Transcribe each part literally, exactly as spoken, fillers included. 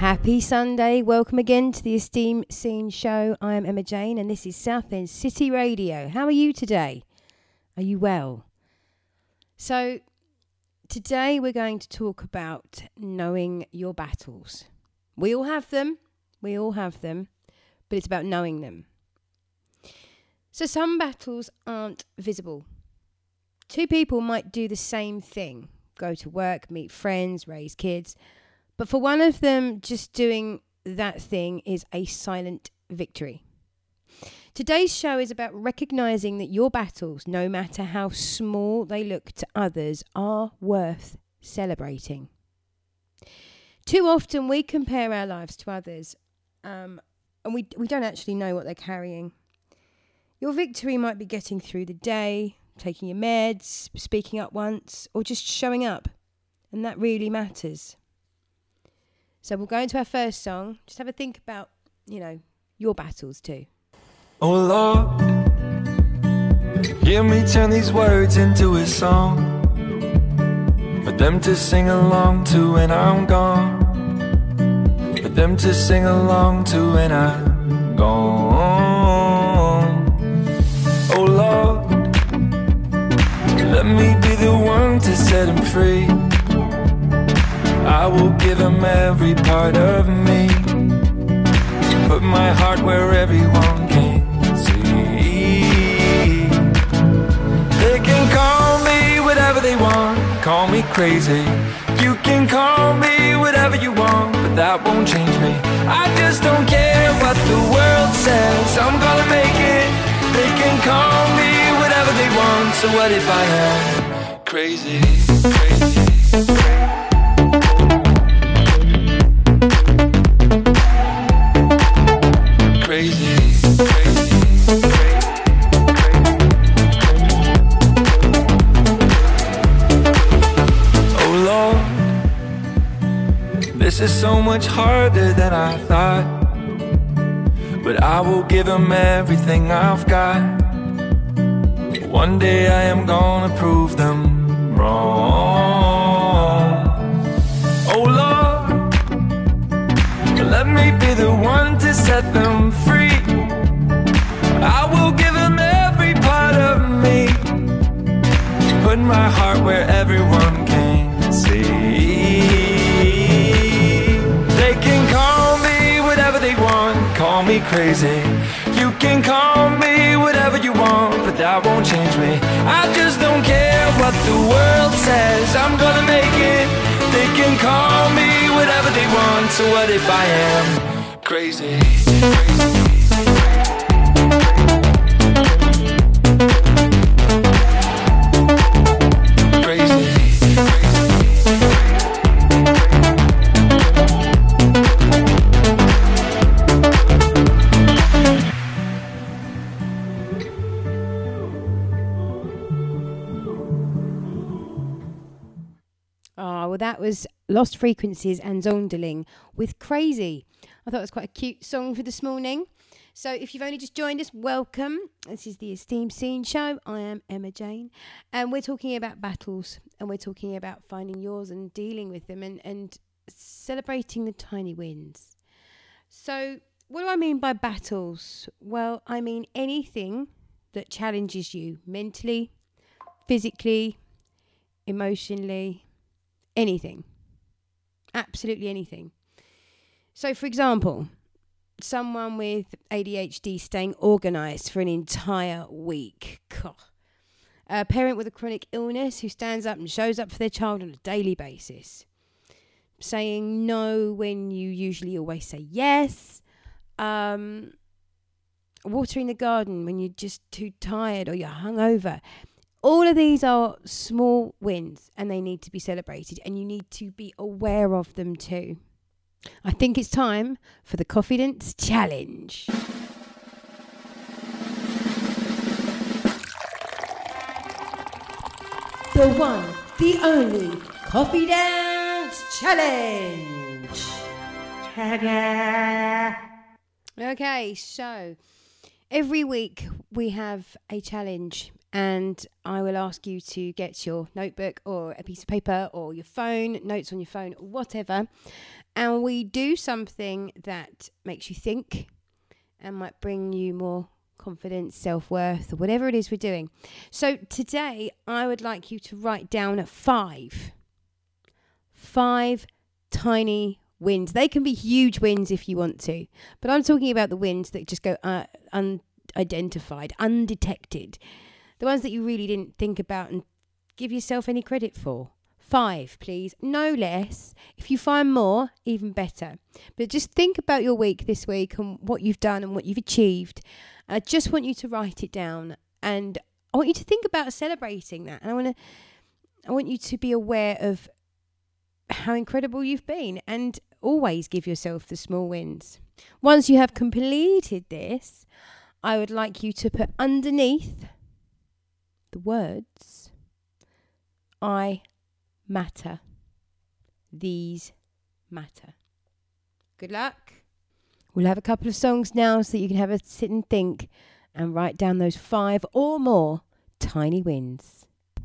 Happy Sunday. Welcome again to the Esteem Scene Show. I am Emma Jane and this is Southend City Radio. How are you today? Are you well? So today we're going to talk about knowing your battles. We all have them. We all have them. But it's about knowing them. So some battles aren't visible. Two people might do the same thing. Go to work, meet friends, raise kids. But for one of them, just doing that thing is a silent victory. Today's show is about recognizing that your battles, no matter how small they look to others, are worth celebrating. Too often we compare our lives to others, um, and we we don't actually know what they're carrying. Your victory might be getting through the day, taking your meds, speaking up once, or just showing up. And that really matters. So we'll go into our first song. Just have a think about, you know, your battles too. Oh Lord, hear me turn these words into a song for them to sing along to when I'm gone, for them to sing along to when I'm gone. Oh Lord, let me be the one to set them free. I will give them every part of me, put my heart where everyone can see. They can call me whatever they want, call me crazy. You can call me whatever you want, but that won't change me. I just don't care what the world says, I'm gonna make it. They can call me whatever they want, so what if I am crazy, crazy? Crazy, crazy, oh Lord, this is so much harder than I thought, but I will give them everything I've got. One day I am gonna prove them wrong. Oh Lord, let me be the one to set them free. I will give them every part of me, put my heart where everyone can see. They can call me whatever they want, call me crazy. You can call me whatever you want, but that won't change me. I just don't care what the world says, I'm gonna make it. They can call me whatever they want, so what if I am crazy, crazy? That was Lost Frequencies and Zonderling with Crazy. I thought it was quite a cute song for this morning. So if you've only just joined us, welcome. This is the Esteem Scene Show. I am Emma Jane. And we're talking about battles. And we're talking about finding yours and dealing with them and, and celebrating the tiny wins. So what do I mean by battles? Well, I mean anything that challenges you mentally, physically, emotionally, anything. Absolutely anything. So, for example, someone with A D H D staying organised for an entire week. God. A parent with a chronic illness who stands up and shows up for their child on a daily basis. Saying no when you usually always say yes. Um, watering the garden when you're just too tired or you're hungover. All of these are small wins and they need to be celebrated and you need to be aware of them too. I think it's time for the Confidence Challenge. The one, the only Confidence Challenge. Okay, so every week we have a challenge. And I will ask you to get your notebook or a piece of paper or your phone, notes on your phone, whatever. and we do something that makes you think and might bring you more confidence, self-worth, or whatever it is we're doing. So today I would like you to write down five five tiny wins. They can be huge wins if you want to, but I'm talking about the wins that just go uh, unidentified, undetected, the ones that you really didn't think about and give yourself any credit for. Five, please, no less. If you find more, even better. But just think about your week this week and what you've done and what you've achieved. I just want you to write it down, and I want you to think about celebrating that. And I want to, I want you to be aware of how incredible you've been, and always give yourself the small wins. Once you have completed this, I would like you to put underneath the words, I matter. These matter. Good luck. We'll have a couple of songs now so that you can have a sit and think and write down those five or more tiny wins.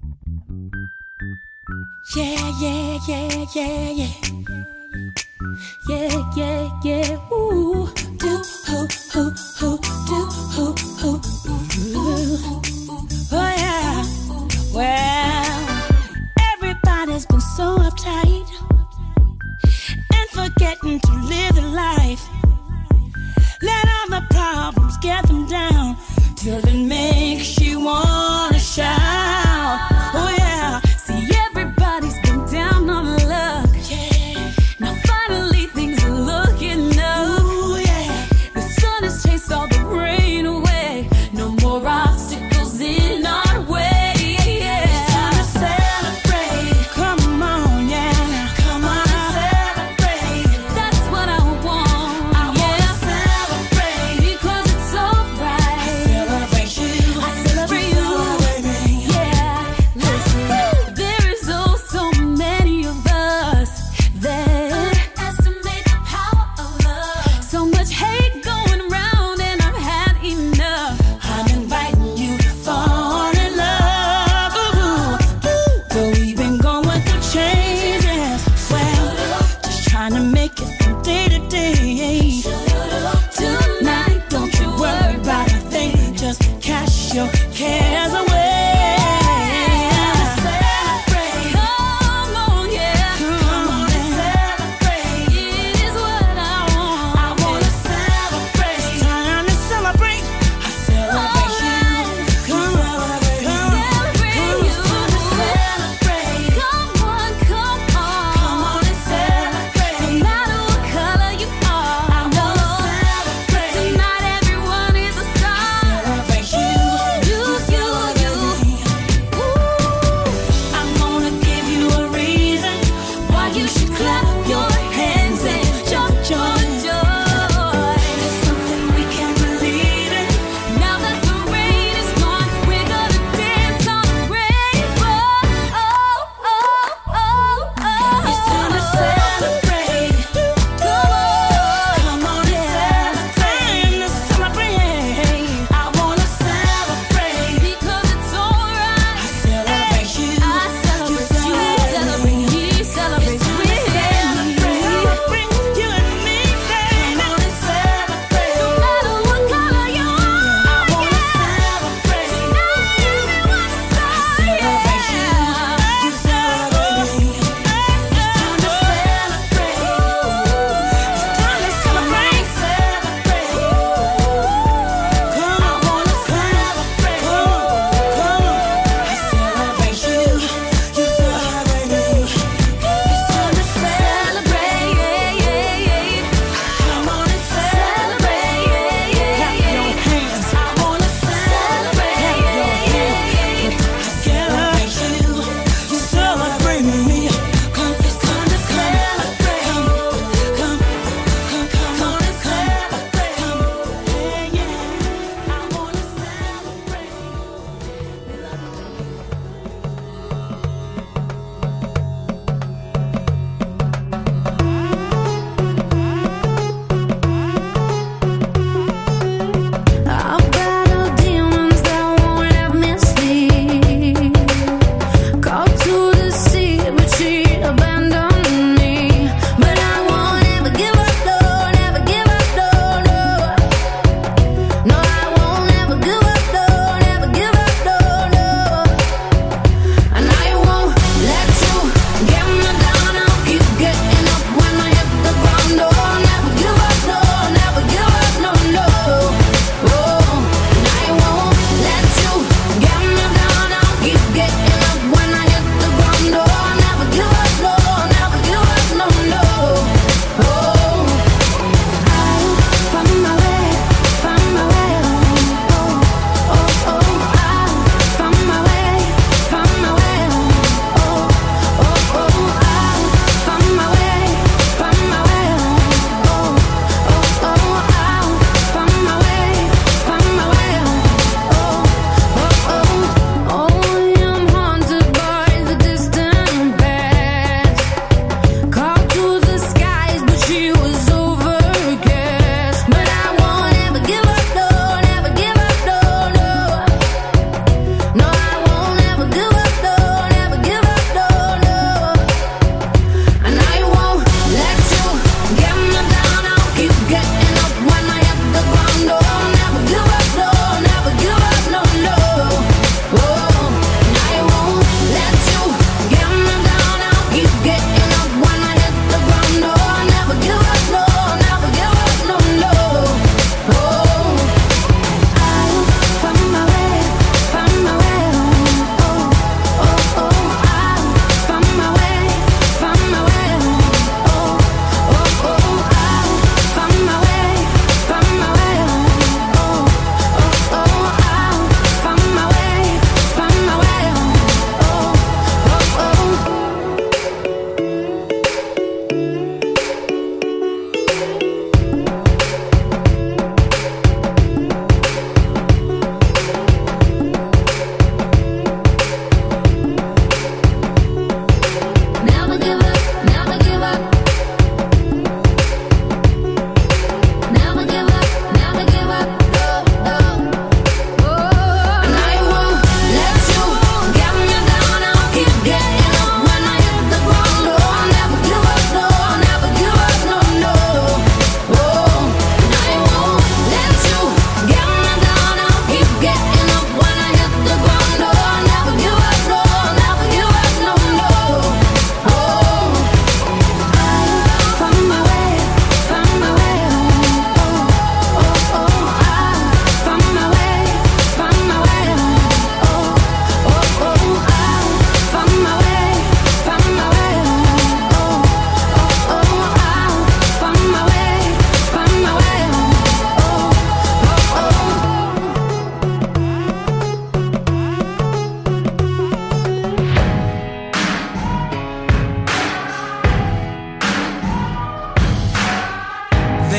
Yeah, yeah, yeah, yeah, yeah. Yeah, yeah, yeah. Ooh. Do, ho, ho, ho, do, ho, ho. Ooh. Oh, yeah. Well, everybody's been so uptight and forgetting to live the life. Let all the problems get them down till it makes you wanna shout. Oh yeah, see everybody's been down on luck. Yeah, now finally things are looking up. Ooh, yeah, the sun has chased all the rain away. No more obstacles in our way. Yeah, it's time to celebrate. Come on, yeah, come on, celebrate. That's what I want. I yeah. wanna celebrate because it's alright. I celebrate you. I celebrate you. Yeah, listen. There is oh so many of us that underestimate the power of love. So much hate going around, and I've had enough. I'm inviting you to fall in love. Ooh, ooh. Though we've been going through changes, well, just trying to make it from day to day. Tonight, don't you worry about a thing, just cash your cares away. Celebrate. Come on, yeah. Come on and celebrate. It is what I want. I wanna celebrate. It's time to celebrate. I celebrate you. Come on, celebrate you. Celebrate. Come on, come on. Come on and celebrate. No matter what color you are, I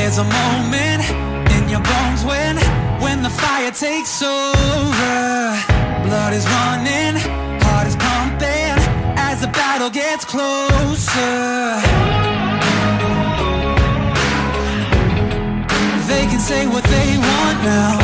There's a moment in your bones when, when the fire takes over. Blood is running, heart is pumping as the battle gets closer. They can say what they want now,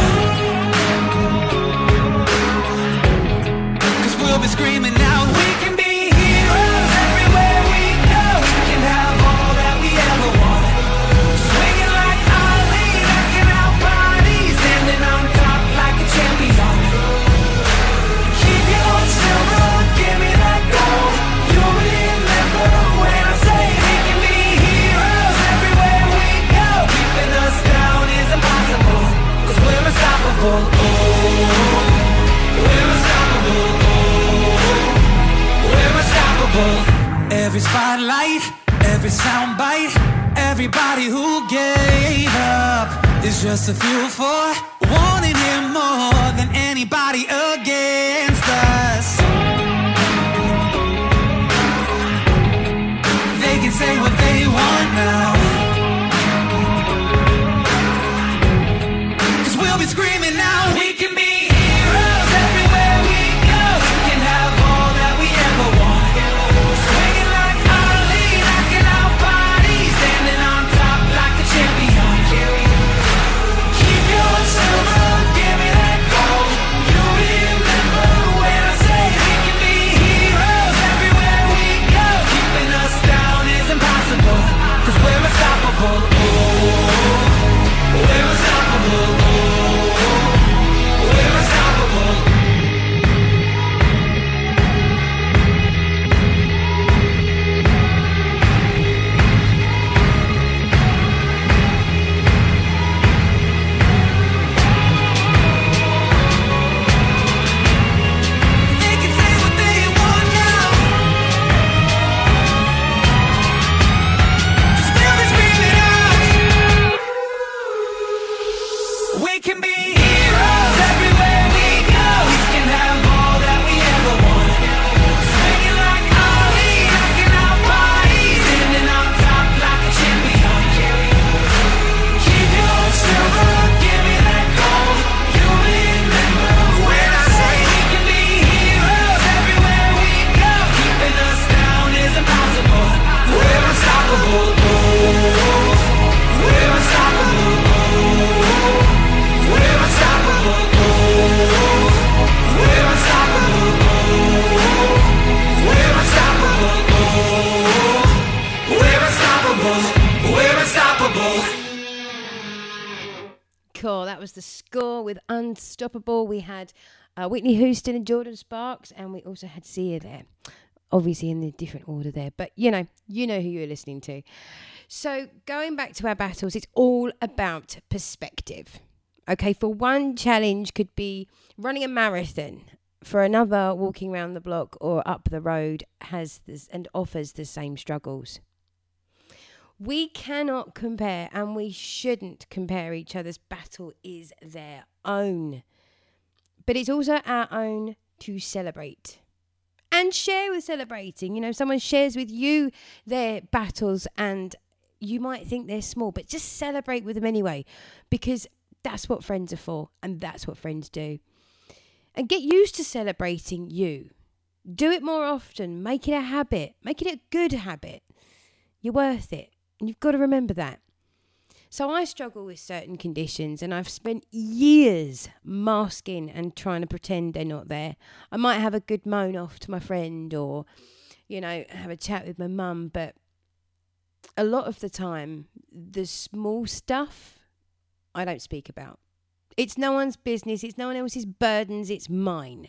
'cause we'll be screaming out, we can be heroes everywhere we go. We can have all that we ever wanted. Swinging like Ali, knocking out bodies, standing on top like a champion. Keep your silver, give me that gold. You'll remember when I say we can be heroes everywhere we go. Keeping us down is impossible, 'cause we're unstoppable. Oh, we're unstoppable. We're unstoppable. Every spotlight, every soundbite, everybody who gave up is just a fuel for wanting him more than anybody against us. They can say what they want now, 'cause we'll be screaming now, we can be heroes everywhere we go. We can have all that we ever want. Swinging like Ali, knocking out bodies, standing on top like a champion. Keep your silver, give me that gold. You'll remember when I say we can be heroes everywhere we go. Keeping us down is impossible, 'cause we're unstoppable. Oh, we're unstoppable. Oh, we're unstoppable. They can say what they want now, 'cause we'll be screaming out, we can be heroes everywhere we go. We can have all that we ever want. Swinging like Ali, knocking out bodies, standing on top like a champion. Keep your silver, give me that gold. You'll remember when I say we can be heroes everywhere we go. Keeping us down is impossible. We're unstoppable. Oh, we're unstoppable. Oh, we're unstoppable. Oh, we're unstoppable. Oh, we're unstoppable. Oh, we're unstoppable. We're unstoppable. Cool. That was the score with Unstoppable. We had uh, Whitney Houston and Jordan Sparks, and we also had Sia there. Obviously in the different order there, but you know, you know who you're listening to. So going back to our battles, it's all about perspective. Okay, for one, challenge could be running a marathon. For another, walking around the block or up the road has this and offers the same struggles. We cannot compare, and we shouldn't compare. Each other's battle is their own. But it's also our own to celebrate and share with celebrating. You know, someone shares with you their battles and you might think they're small, but just celebrate with them anyway, because that's what friends are for, and that's what friends do. And get used to celebrating you. Do it more often. Make it a habit. Make it a good habit. You're worth it. And you've got to remember that. So I struggle with certain conditions, and I've spent years masking and trying to pretend they're not there. I might have a good moan off to my friend, or, you know, have a chat with my mum, but a lot of the time, the small stuff I don't speak about. It's no one's business. It's no one else's burdens. It's mine.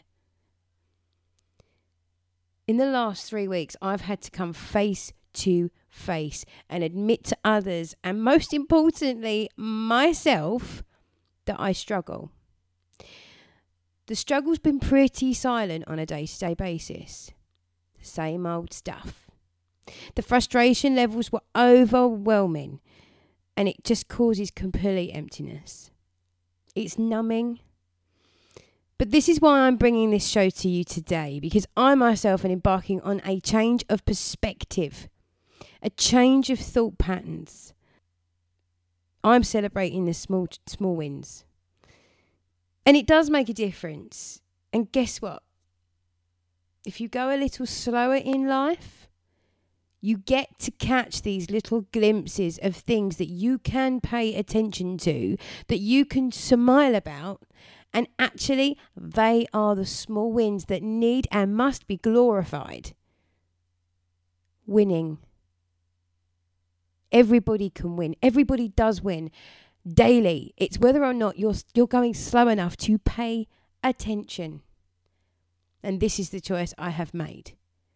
In the last three weeks, I've had to come face to face and admit to others, and most importantly, myself, that I struggle. The struggle's been pretty silent on a day-to-day basis. The same old stuff. The frustration levels were overwhelming, and it just causes complete emptiness. It's numbing. But this is why I'm bringing this show to you today, because I myself am embarking on a change of perspective, a change of thought patterns. I'm celebrating the small small wins. And it does make a difference. And guess what? If you go a little slower in life, you get to catch these little glimpses of things that you can pay attention to, that you can smile about, and actually they are the small wins that need and must be glorified. Winning. Everybody can win. Everybody does win daily. It's whether or not you're you're going slow enough to pay attention. And this is the choice I have made.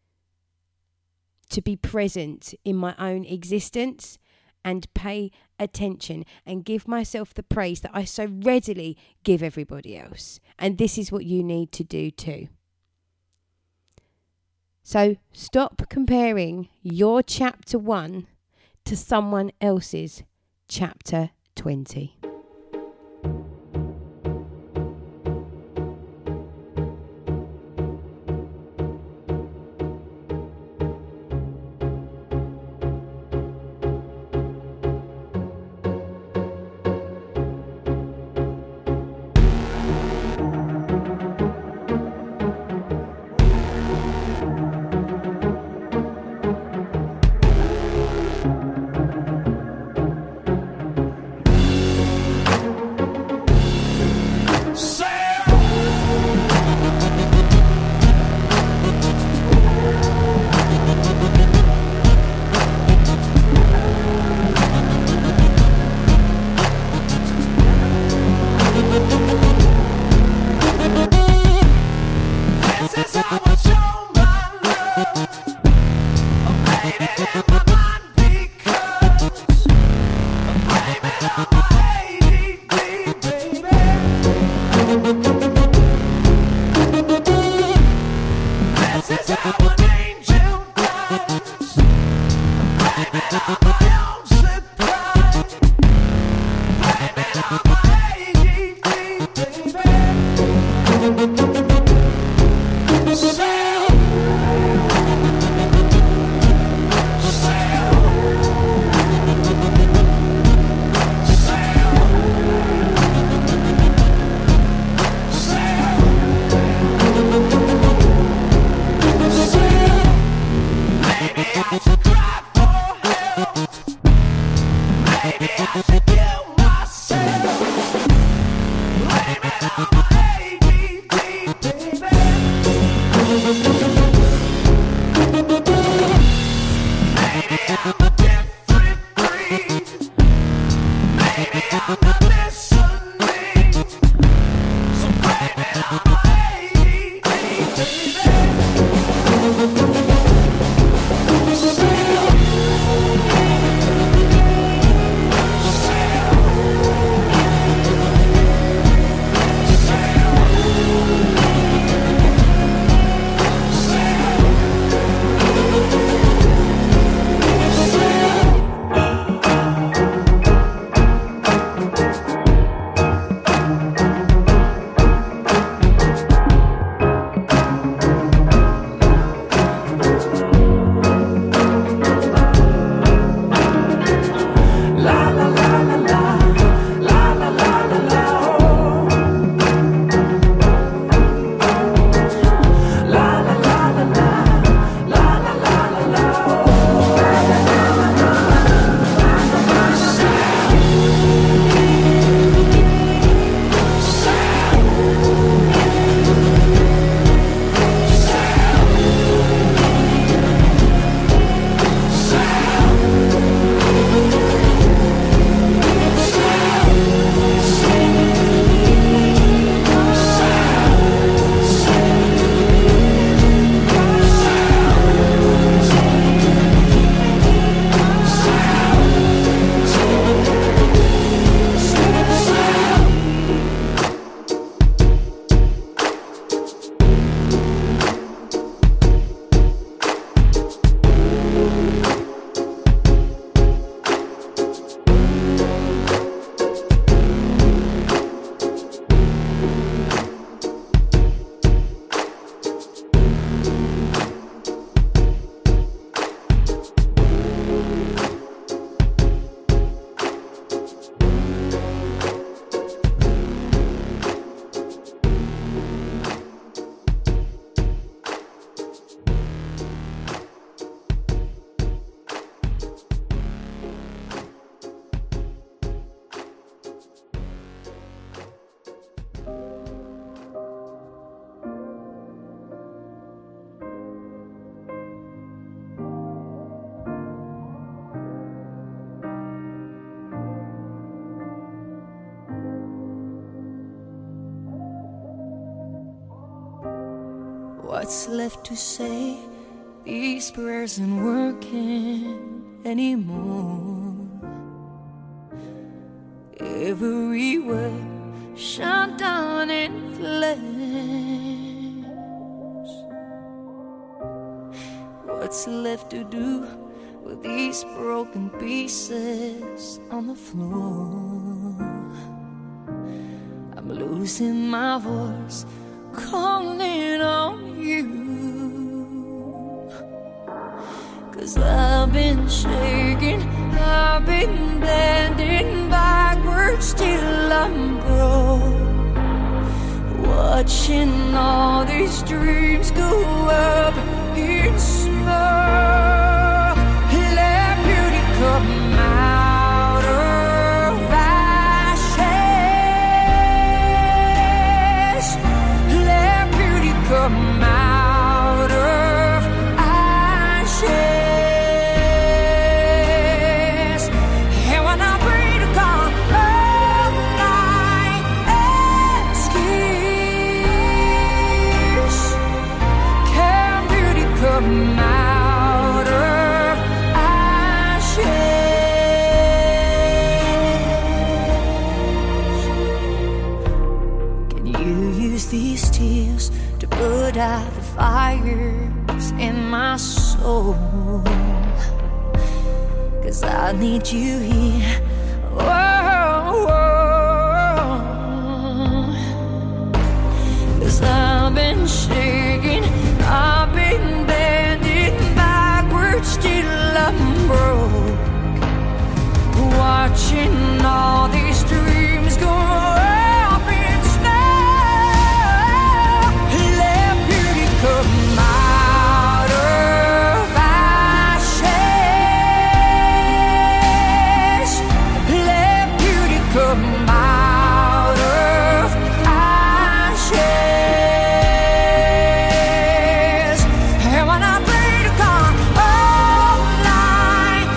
To be present in my own existence and pay attention and give myself the praise that I so readily give everybody else. And this is what you need to do too. So stop comparing your chapter one to someone else's chapter twenty. What's left to say? These prayers aren't working anymore. Every word shut down in flames. What's left to do with these broken pieces on the floor? I'm losing my voice, calling on you. 'Cause I've been shaking, I've been bending backwards till I'm broke, watching all these dreams go up in smoke. Let beauty come out of ashes. Let beauty come out of ashes. And when I pray to God all night, excuse, can beauty come out of ashes? Can you use these tears to put out the fires in my soul? 'Cause I need you here. Whoa, whoa. 'Cause I've been shaking, I've been bending backwards till I'm broke, watching all these dreams go up in smoke. Let beauty come out of ashes. Let beauty come out of ashes. And when I pray to God all night,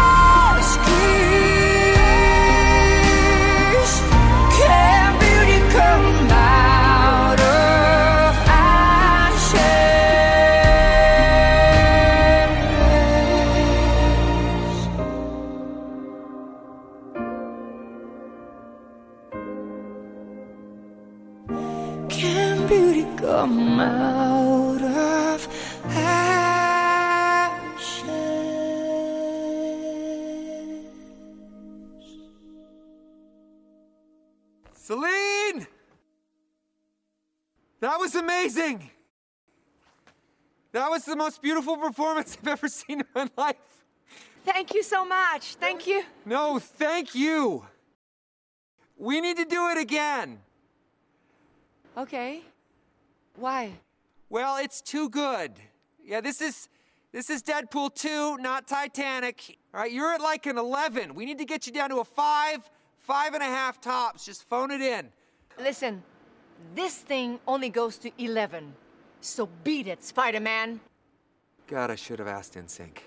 excuse, can beauty come out of ashes? Can beauty come out of ashes? Celine! That was amazing! That was the most beautiful performance I've ever seen in my life. Thank you so much. Thank you. No, thank you. We need to do it again. Okay. Why? Well, it's too good. Yeah, this is this is Deadpool two, not Titanic. All right, you're at like an eleven. We need to get you down to a five, five and a half tops. Just phone it in. Listen, this thing only goes to eleven. So beat it, Spider-Man. God, I should have asked N Sync.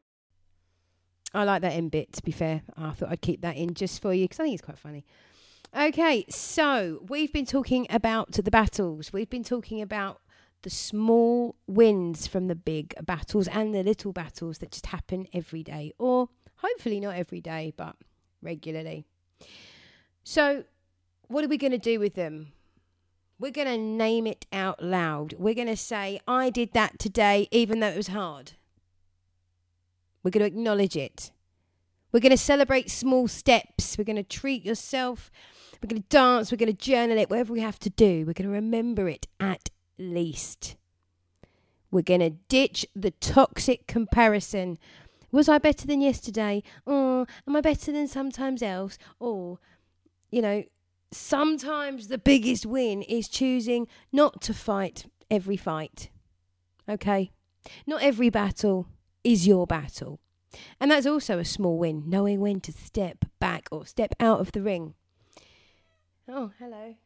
I like that in bit, to be fair. I thought I'd keep that in just for you because I think it's quite funny. Okay, so we've been talking about the battles. We've been talking about the small wins from the big battles and the little battles that just happen every day. Or hopefully not every day, but regularly. So what are we going to do with them? We're going to name it out loud. We're going to say, I did that today, even though it was hard. We're going to acknowledge it. We're going to celebrate small steps. We're going to treat yourself. We're going to dance. We're going to journal it. Whatever we have to do, we're going to remember it at least. We're going to ditch the toxic comparison. Was I better than yesterday? Or am I better than sometimes else? Or, you know, sometimes the biggest win is choosing not to fight every fight. Okay? Not every battle is your battle. And that's also a small win, knowing when to step back or step out of the ring. Oh, hello.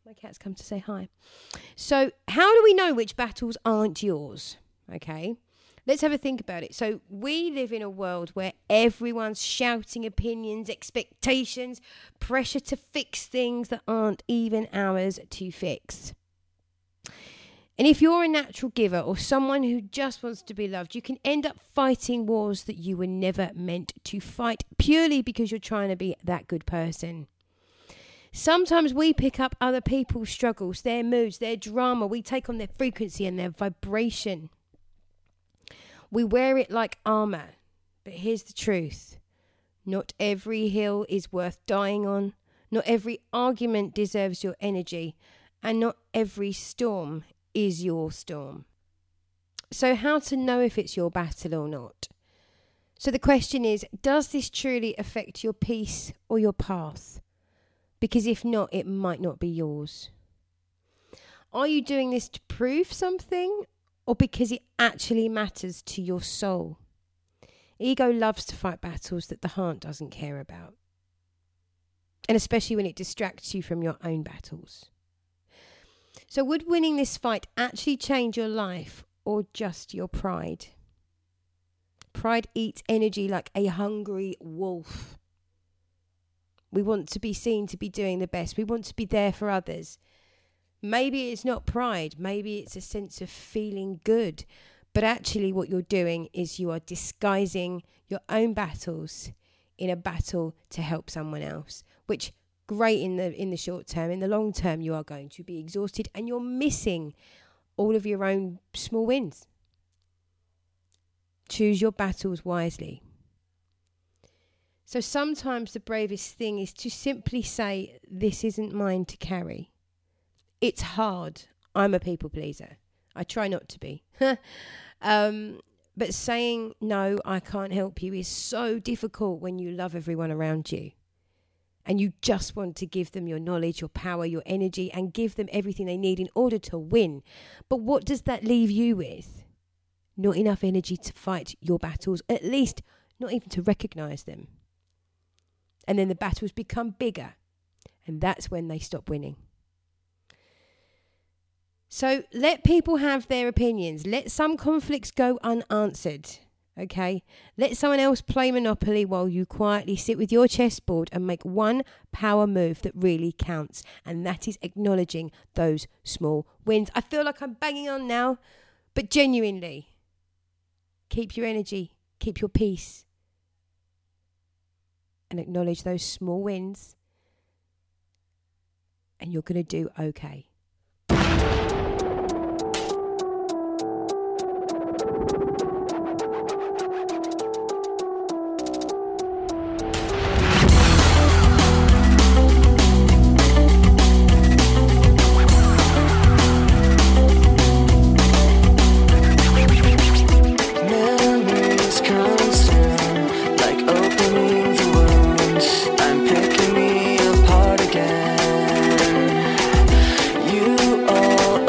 My cat's come to say hi. So how do we know which battles aren't yours? Okay, let's have a think about it. So we live in a world where everyone's shouting opinions, expectations, pressure to fix things that aren't even ours to fix. And if you're a natural giver or someone who just wants to be loved, you can end up fighting wars that you were never meant to fight purely because you're trying to be that good person. Sometimes we pick up other people's struggles, their moods, their drama. We take on their frequency and their vibration. We wear it like armour. But here's the truth. Not every hill is worth dying on. Not every argument deserves your energy. And not every storm is your storm. So how to know if it's your battle or not? So the question is, does this truly affect your peace or your path? Because if not, it might not be yours. Are you doing this to prove something or because it actually matters to your soul? Ego loves to fight battles that the heart doesn't care about. And especially when it distracts you from your own battles. So would winning this fight actually change your life or just your pride? Pride eats energy like a hungry wolf. We want to be seen to be doing the best. We want to be there for others. Maybe it's not pride. Maybe it's a sense of feeling good. But actually what you're doing is you are disguising your own battles in a battle to help someone else, which great in the in the short term. In the long term, you are going to be exhausted and you're missing all of your own small wins. Choose your battles wisely. So sometimes the bravest thing is to simply say, this isn't mine to carry. It's hard. I'm a people pleaser. I try not to be. um, but saying, no, I can't help you is so difficult when you love everyone around you. And you just want to give them your knowledge, your power, your energy, and give them everything they need in order to win. But what does that leave you with? Not enough energy to fight your battles, at least not even to recognise them. And then the battles become bigger. And that's when they stop winning. So let people have their opinions. Let some conflicts go unanswered. Okay, let someone else play Monopoly while you quietly sit with your chessboard and make one power move that really counts. And that is acknowledging those small wins. I feel like I'm banging on now, but genuinely, keep your energy, keep your peace, and acknowledge those small wins. And you're going to do okay. Picking me apart again. You all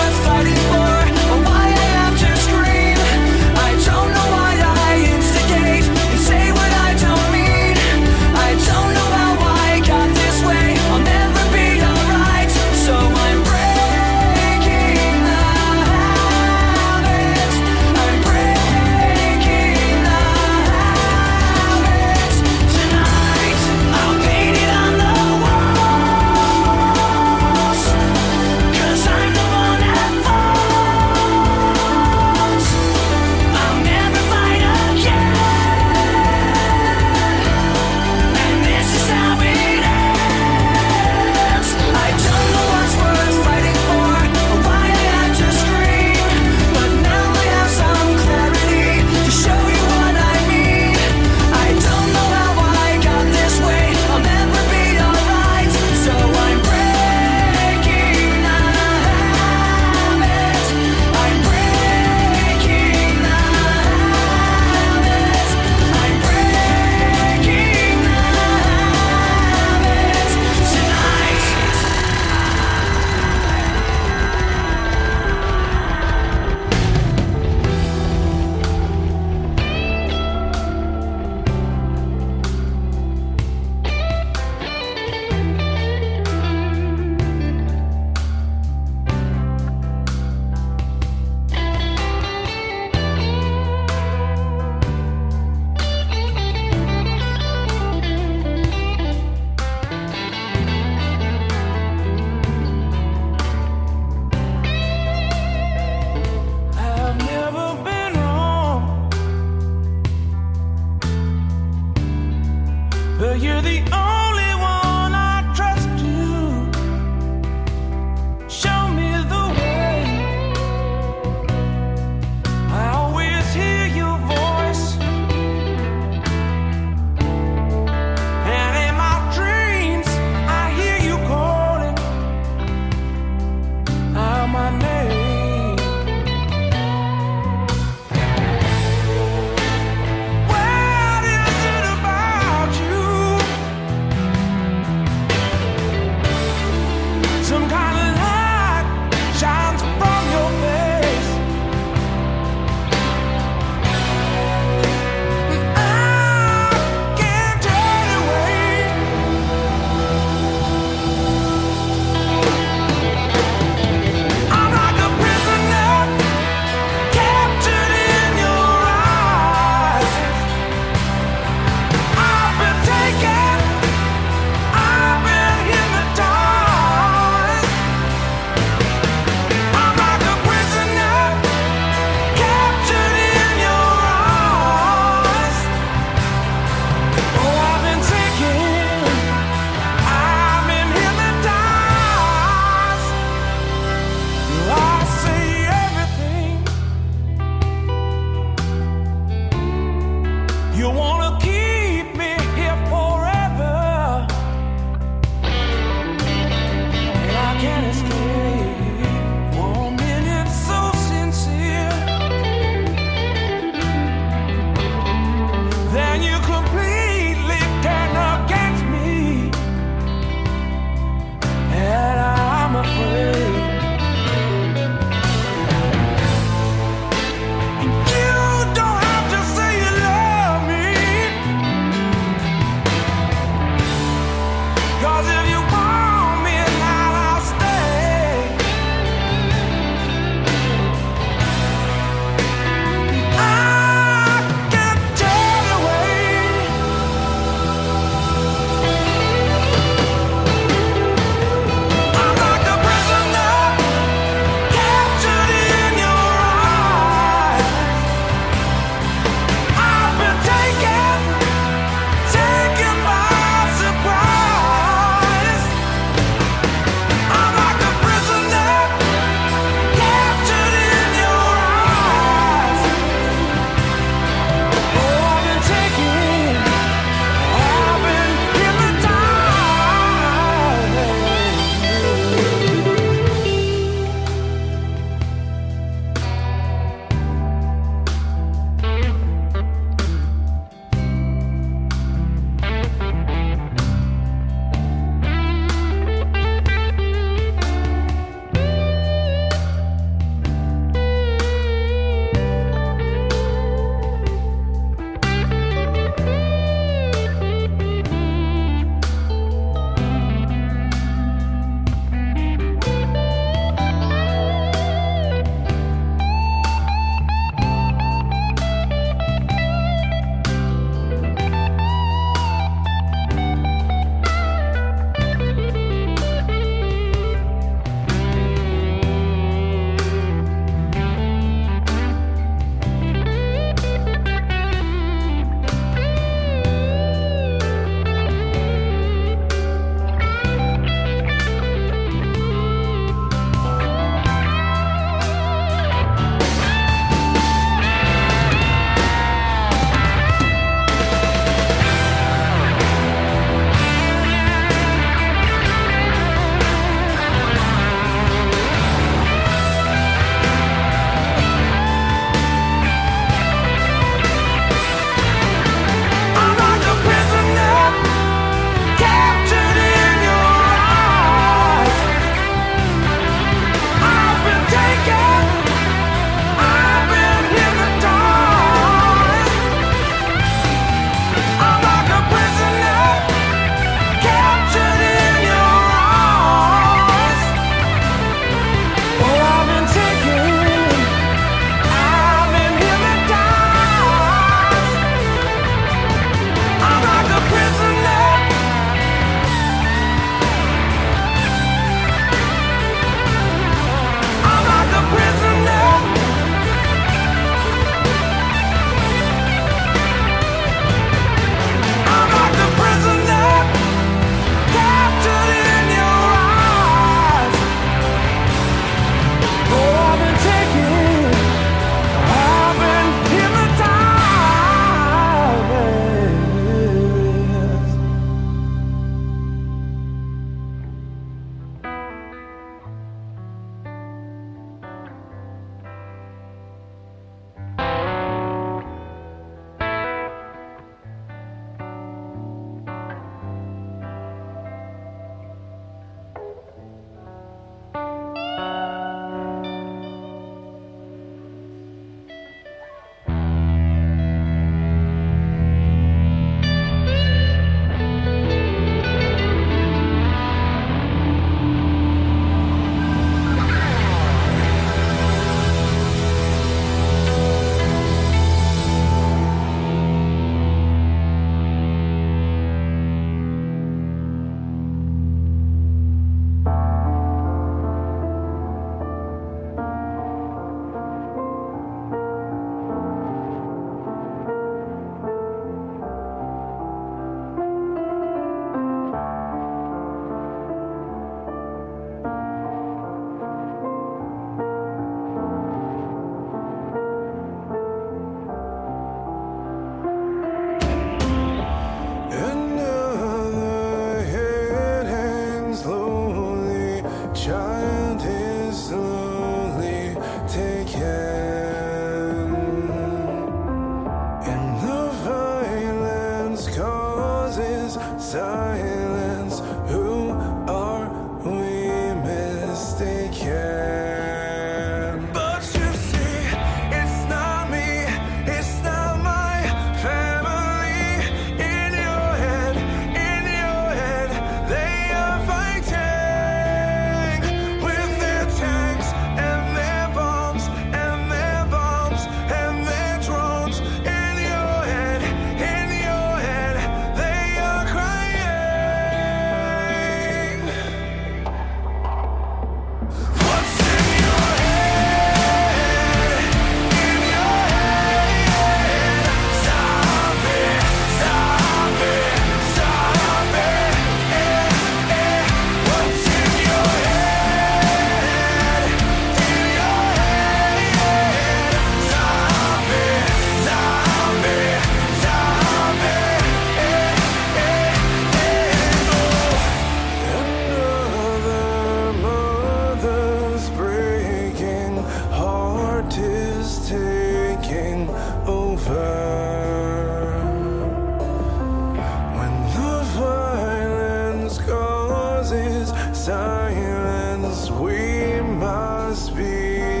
silence, we must be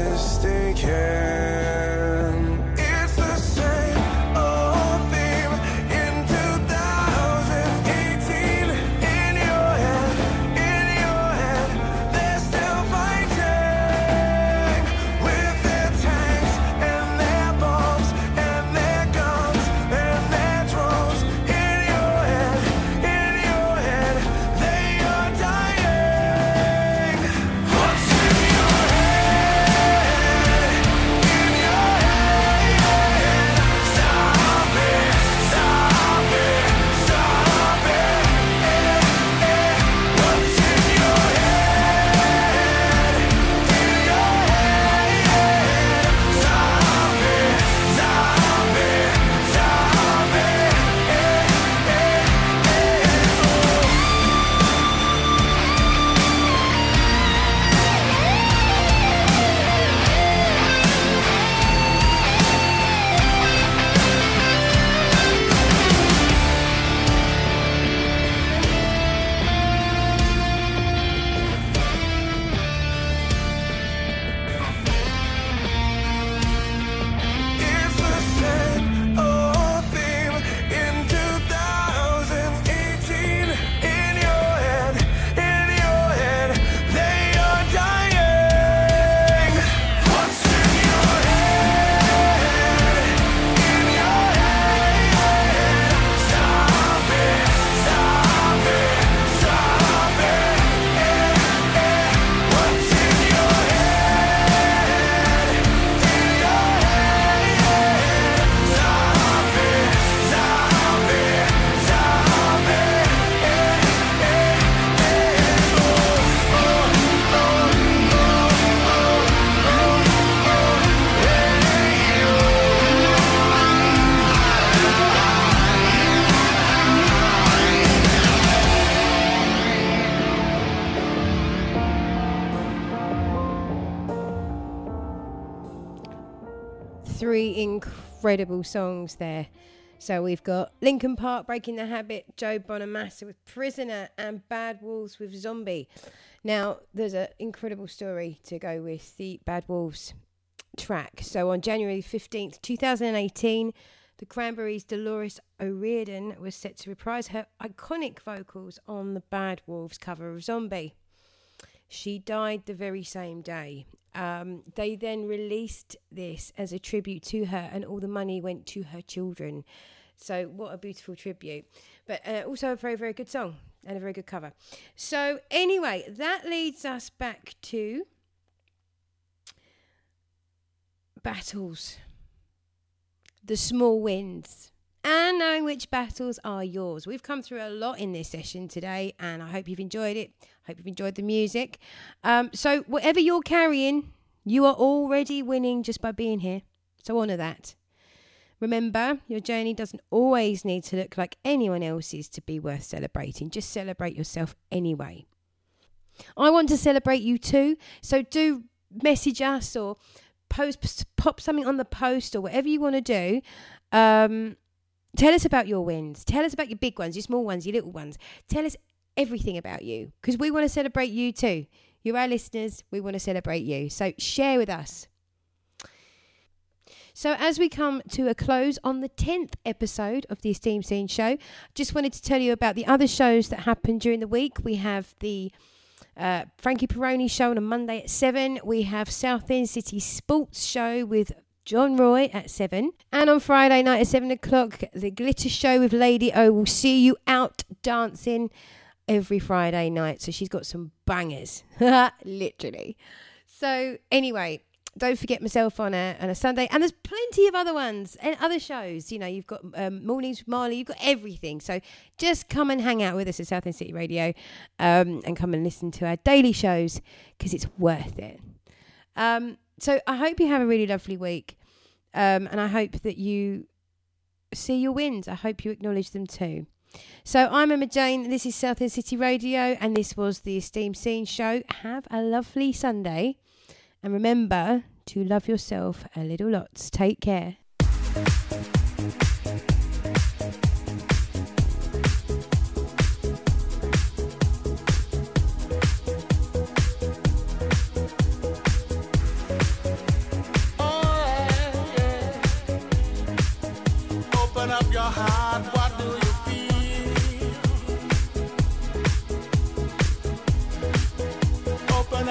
mistaken. It's the same old theme in two thousand eighteen. In your head, in your head, they're still fighting with their tanks and their bombs and their guns and their drones. In your head, in your head, they are dying. What's in your head? In your head. Stop it, stop it, stop it. Eh, eh. What's in your head? In your head. Stop it, stop it, stop it. Eh, eh, eh, oh. It's the same old theme in two thousand eighteen. In your head, in your head, they are dying. What's in your head? In your head. Stop it, stop it, stop it. Eh, eh. What's in your head? In your head. Stop it, stop it, stop it. Eh, eh, eh, oh, oh, oh, Three incredible songs there. So we've got Linkin Park, Breaking the Habit, Joe Bonamassa with Prisoner, and Bad Wolves with Zombie. Now, there's an incredible story to go with the Bad Wolves track. So on January fifteenth, twenty eighteen, the Cranberries' Dolores O'Riordan was set to reprise her iconic vocals on the Bad Wolves cover of Zombie. She died the very same day. Um, they then released this as a tribute to her, and all the money went to her children. So what a beautiful tribute. But uh, also a very, very good song and a very good cover. So anyway, that leads us back to battles. The small wins. And knowing which battles are yours. We've come through a lot in this session today, and I hope you've enjoyed it. I hope you've enjoyed the music. Um, so whatever you're carrying, you are already winning just by being here. So honour that. Remember, your journey doesn't always need to look like anyone else's to be worth celebrating. Just celebrate yourself anyway. I want to celebrate you too. So do message us or post, pop something on the post or whatever you want to do. Um... Tell us about your wins. Tell us about your big ones, your small ones, your little ones. Tell us everything about you, because we want to celebrate you too. You're our listeners. We want to celebrate you. So share with us. So as we come to a close on the tenth episode of the Esteemed Scene Show, just wanted to tell you about the other shows that happened during the week. We have the uh, Frankie Peroni show on a Monday at seven. We have South End City Sports show with John Roy at seven. And on Friday night at seven o'clock, the Glitter Show with Lady O will see you out dancing every Friday night. So she's got some bangers, literally. So anyway, don't forget myself on a, on a Sunday. And there's plenty of other ones and other shows. You know, you've got um, Mornings with Marley. You've got everything. So just come and hang out with us at South End City Radio um, and come and listen to our daily shows, because it's worth it. Um, so I hope you have a really lovely week. Um, and I hope that you see your wins. I hope you acknowledge them too. So I'm Emma Jane. This is South End City Radio, and this was the Esteemed Scene Show. Have a lovely Sunday. And remember to love yourself a little lots. Take care.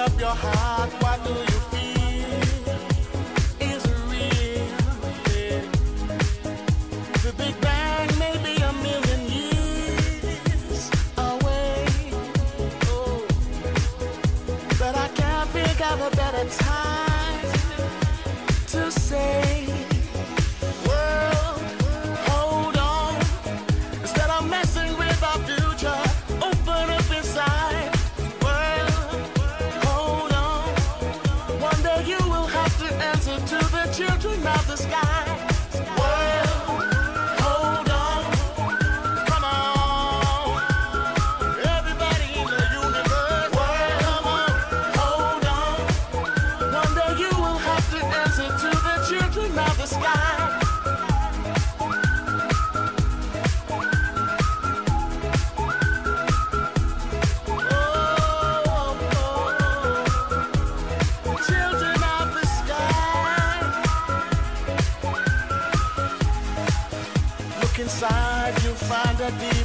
up your heart, what do you feel? Is it real? Yeah. The Big Bang may be a million years away. Oh, but I can't think of a better time to say, world, hold on. Instead of messing with our future, open up inside. World, hold on. One day you will have to answer to the children of the sky. World, hold on. Come on. Everybody in the universe. World, come on. Hold on. One day you will have to answer to the children of the sky. Children of the sky. Look inside, you'll find a deep